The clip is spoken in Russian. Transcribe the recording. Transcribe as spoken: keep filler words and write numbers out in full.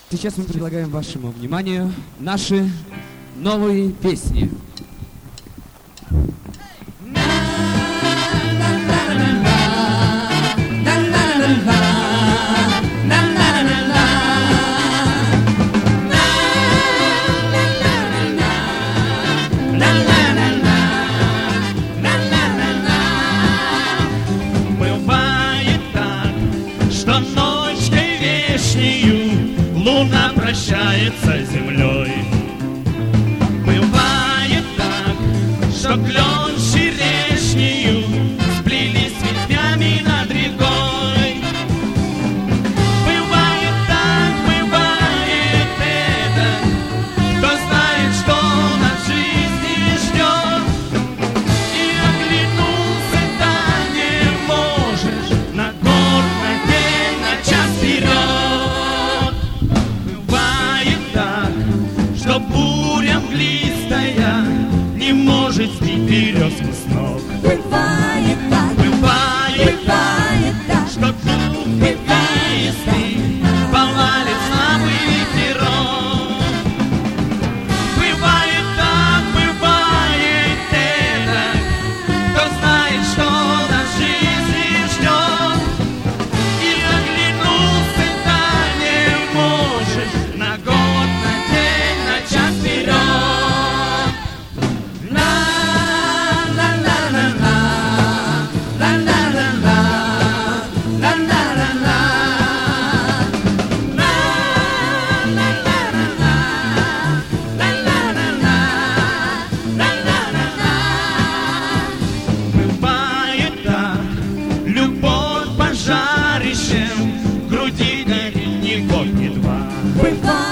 Сейчас мы предлагаем вашему вниманию наши новые песни. Бывает так, что ночкой вешнею луна прощается с землей. Бывает так, что клен с черешнею сплелись ветвями над рекой. Бывает так, бывает это, кто знает, что нас в жизни ждет. И оглянуться да не можешь на год, на день, на час вперед. Бывает так, что буря мглистая не может сбить березку с ног. Бывает так, Бывает бывает так, что дух ветвистый повалит слабый ветерок. Бывает так, бывает это, кто знает, что нас в жизни ждет. И оглянуться да не можешь на год, на день, на час вперед. Бывает так, любовь пожарищем в груди горит ни год, ни два. бывает